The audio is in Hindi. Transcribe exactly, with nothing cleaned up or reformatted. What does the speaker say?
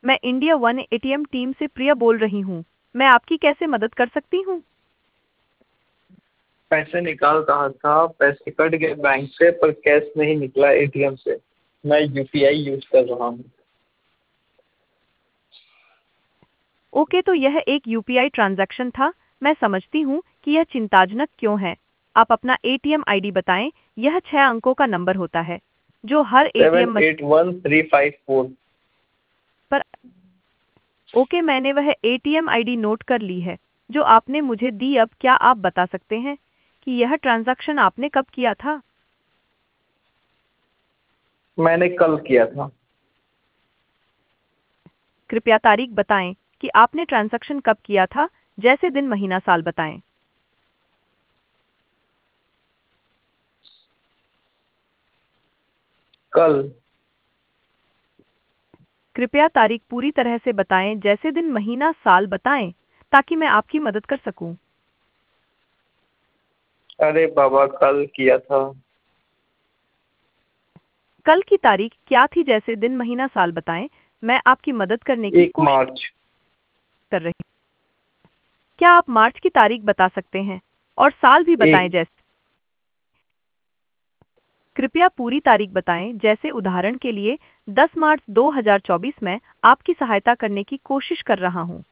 मैं इंडिया वन एटीएम टीम से प्रिया बोल रही हूँ। मैं आपकी कैसे मदद कर सकती हूँ? पैसे निकाल रहा था, पैसे कट गए बैंक से, पर कैश नहीं निकला एटीएम से। मैं यूपीआई यूज कर रहा हूँ। ओके, तो यह एक यूपीआई ट्रांजैक्शन था। मैं समझती हूँ कि यह चिंताजनक क्यों है। आप अपना एटीएम आईडी बताएं। यह छह अंकों का नंबर होता है जो हर seven ATM machine eight one three five four. पर। ओके, मैंने वह एटीएम आईडी नोट कर ली है जो आपने मुझे दी। अब क्या आप बता सकते हैं कि यह ट्रांजैक्शन आपने कब किया था? मैंने कल किया था। कृपया तारीख बताएं कि आपने ट्रांजैक्शन कब किया था, जैसे दिन महीना साल बताएं। कल। कृपया तारीख पूरी तरह से बताएं, जैसे दिन महीना साल बताएं, ताकि मैं आपकी मदद कर सकूं। अरे बाबा, कल किया था। कल की तारीख क्या थी? जैसे दिन महीना साल बताएं। मैं आपकी मदद करने की एक कोशिश मार्च। कर रही हूँ। क्या आप मार्च की तारीख बता सकते हैं और साल भी बताएं? एक जैसे कृपया पूरी तारीख बताएं, जैसे उदाहरण के लिए दस मार्च दो हज़ार चौबीस। में आपकी सहायता करने की कोशिश कर रहा हूं।